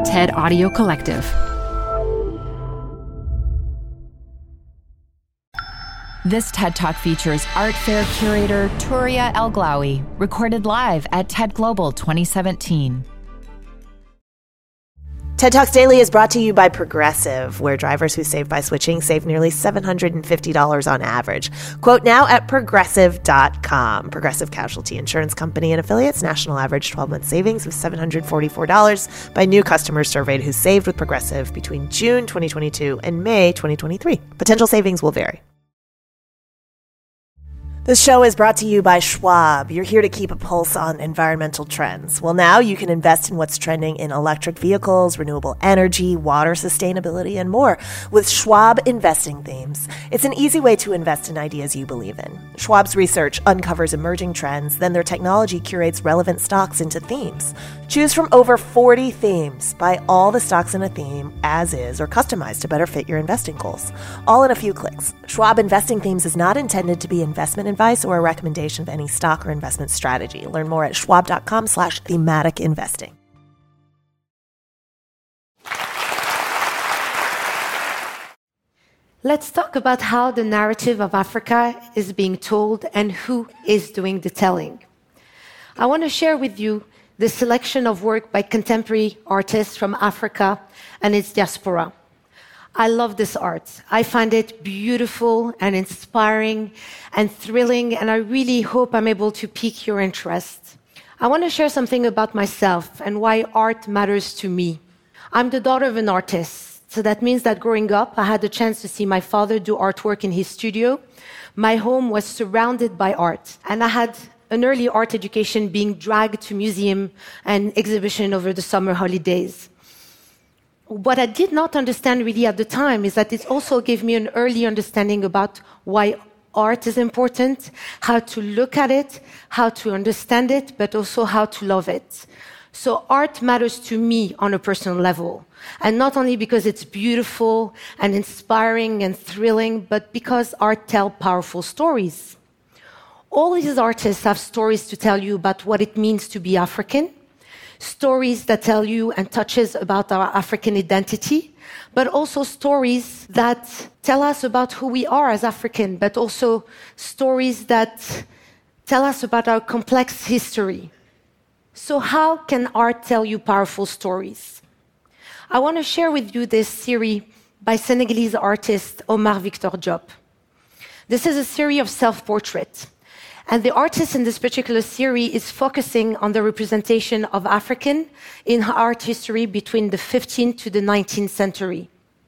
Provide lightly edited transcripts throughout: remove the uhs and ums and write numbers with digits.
TED Audio Collective. This TED Talk features art fair curator Touria El-Glaoui, recorded live at TED Global 2017. TED Talks Daily is brought to you by Progressive, where drivers who save by switching save nearly $750 on average. Quote now at Progressive.com. Progressive Casualty Insurance Company and affiliates. National average 12-month savings of $744 by new customers surveyed who saved with Progressive between June 2022 and May 2023. Potential savings will vary. This show is brought to you by Schwab. You're here to keep a pulse on environmental trends. Well, now you can invest in what's trending in electric vehicles, renewable energy, water sustainability, and more with Schwab Investing Themes. It's an easy way to invest in ideas you believe in. Schwab's research uncovers emerging trends, then their technology curates relevant stocks into themes. Choose from over 40 themes. Buy all the stocks in a theme as is or customized to better fit your investing goals. All in a few clicks. Schwab Investing Themes is not intended to be investment advice or a recommendation of any stock or investment strategy. Learn more at schwab.com/thematic investing. Let's talk about how the narrative of Africa is being told and who is doing the telling. I want to share with you the selection of work by contemporary artists from Africa and its diaspora. I love this art. I find it beautiful and inspiring and thrilling, and I really hope I'm able to pique your interest. I want to share something about myself and why art matters to me. I'm the daughter of an artist, so that means that growing up, I had the chance to see my father do artwork in his studio. My home was surrounded by art, and I had an early art education being dragged to museum and exhibition over the summer holidays. What I did not understand really at the time is that it also gave me an early understanding about why art is important, how to look at it, how to understand it, but also how to love it. So art matters to me on a personal level, and not only because it's beautiful and inspiring and thrilling, but because art tells powerful stories. All these artists have stories to tell you about what it means to be African, stories that tell you and touches about our African identity, but also stories that tell us about who we are as African, but also stories that tell us about our complex history. So how can art tell you powerful stories? I want to share with you this series by Senegalese artist Omar Victor Diop. This is a series of self-portraits. And the artist in this particular series is focusing on the representation of African in art history between the 15th to the 19th century.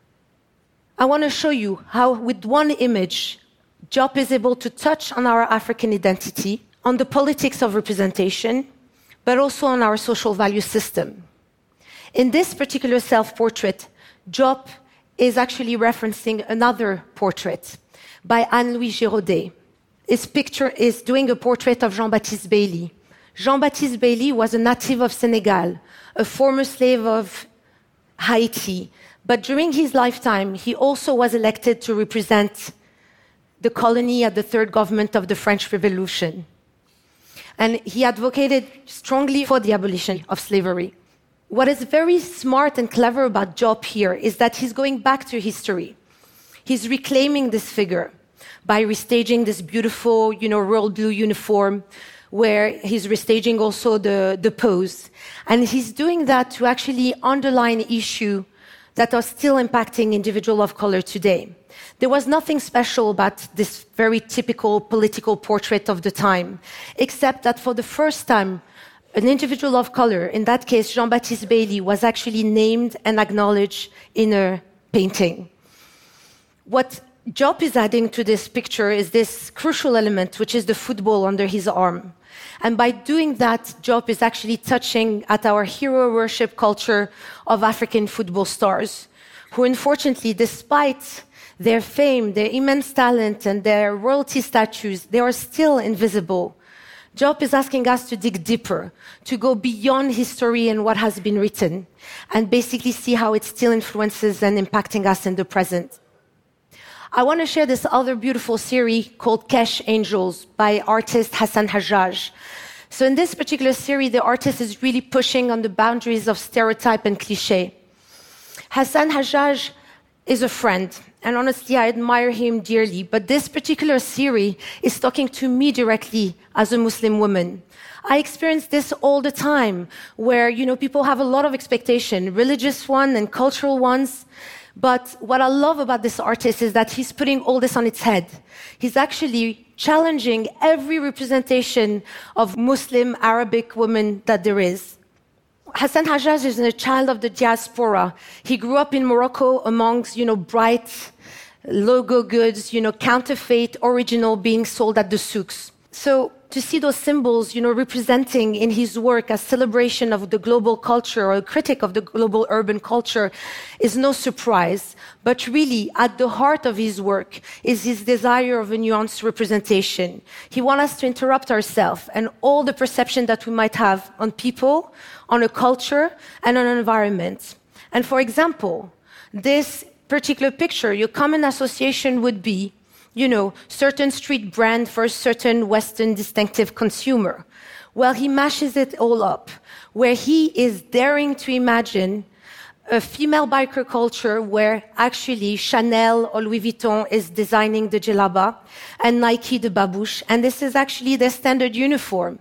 I want to show you how, with one image, Diop is able to touch on our African identity, on the politics of representation, but also on our social value system. In this particular self-portrait, Diop is actually referencing another portrait by Anne-Louis Giraudet. This picture is doing a portrait of Jean-Baptiste Bailly. Jean-Baptiste Bailly was a native of Senegal, a former slave of Haiti. But during his lifetime, he also was elected to represent the colony at the third government of the French Revolution. And he advocated strongly for the abolition of slavery. What is very smart and clever about Diop here is that he's going back to history. He's reclaiming this figure by restaging this beautiful, royal blue uniform, where he's restaging also the pose. And he's doing that to actually underline issues that are still impacting individuals of color today. There was nothing special about this very typical political portrait of the time, except that for the first time, an individual of color, in that case Jean-Baptiste Bailly, was actually named and acknowledged in a painting. What Diop is adding to this picture is this crucial element, which is the football under his arm. And by doing that, Diop is actually touching at our hero worship culture of African football stars, who unfortunately, despite their fame, their immense talent, and their royalty statues, they are still invisible. Diop is asking us to dig deeper, to go beyond history and what has been written, and basically see how it still influences and impacting us in the present. I want to share this other beautiful series called Kesh Angels by artist Hassan Hajjaj. So in this particular series, the artist is really pushing on the boundaries of stereotype and cliché. Hassan Hajjaj is a friend, and honestly, I admire him dearly, but this particular series is talking to me directly as a Muslim woman. I experience this all the time, where, people have a lot of expectation, religious ones and cultural ones. But what I love about this artist is that he's putting all this on its head. He's actually challenging every representation of Muslim Arabic women that there is. Hassan Hajjaj is a child of the diaspora. He grew up in Morocco amongst, bright logo goods, counterfeit, original being sold at the souks. So to see those symbols, representing in his work a celebration of the global culture or a critic of the global urban culture is no surprise. But really, at the heart of his work is his desire of a nuanced representation. He wants us to interrupt ourselves and all the perception that we might have on people, on a culture, and on an environment. And for example, this particular picture, your common association would be certain street brand for a certain Western distinctive consumer. Well, he mashes it all up, where he is daring to imagine a female biker culture where actually Chanel or Louis Vuitton is designing the djellaba and Nike the babouche, and this is actually their standard uniform.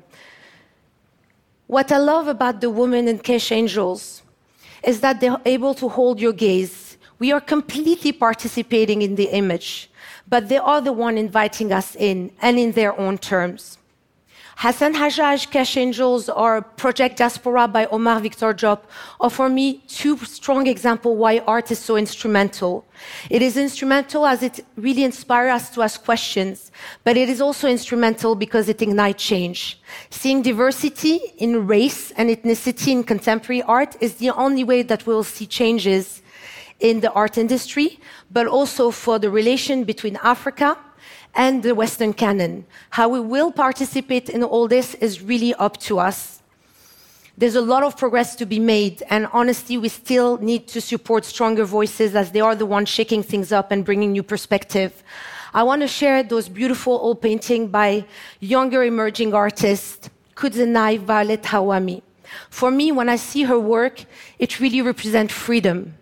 What I love about the women in Kesh Angels is that they're able to hold your gaze. We are completely participating in the image, but they are the one inviting us in, and in their own terms. Hassan Hajjaj, Kesh Angels, or Project Diaspora by Omar Victor Diop are for me two strong examples why art is so instrumental. It is instrumental as it really inspires us to ask questions, but it is also instrumental because it ignites change. Seeing diversity in race and ethnicity in contemporary art is the only way that we'll see changes in the art industry, but also for the relation between Africa and the Western canon. How we will participate in all this is really up to us. There's a lot of progress to be made, and honestly, we still need to support stronger voices as they are the ones shaking things up and bringing new perspective. I want to share those beautiful old paintings by younger emerging artist, Kuzenai Violet Hawami. For me, when I see her work, it really represents freedom.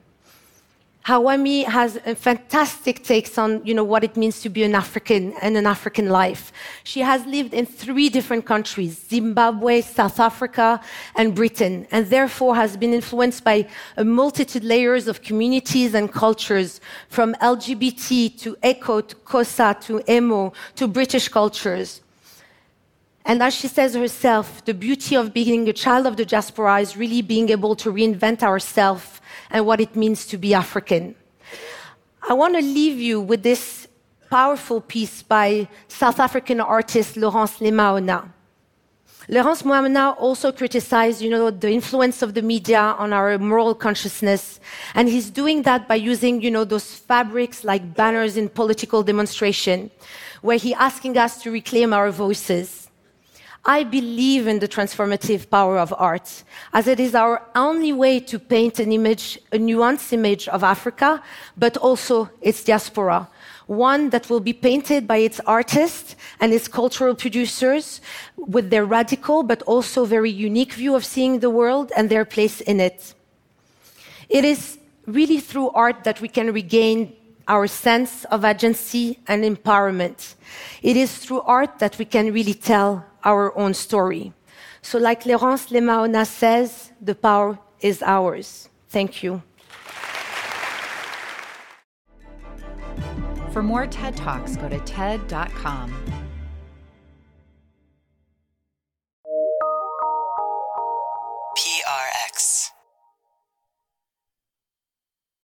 Hawami has a fantastic takes on, what it means to be an African and an African life. She has lived in 3 different countries, Zimbabwe, South Africa, and Britain, and therefore has been influenced by a multitude layers of communities and cultures, from LGBT to Eco to Xhosa to Emo to British cultures. And as she says herself, the beauty of being a child of the diaspora is really being able to reinvent ourselves and what it means to be African. I want to leave you with this powerful piece by South African artist Laurence Lemaona. Laurence Lemaona also criticized, the influence of the media on our moral consciousness, and he's doing that by using, those fabrics like banners in political demonstration, where he's asking us to reclaim our voices. I believe in the transformative power of art, as it is our only way to paint an image, a nuanced image of Africa, but also its diaspora. One that will be painted by its artists and its cultural producers with their radical but also very unique view of seeing the world and their place in it. It is really through art that we can regain our sense of agency and empowerment. It is through art that we can really tell our own story. So like Laurence Lemaona says, the power is ours. Thank you. For more TED Talks, go to TED.com. PRX.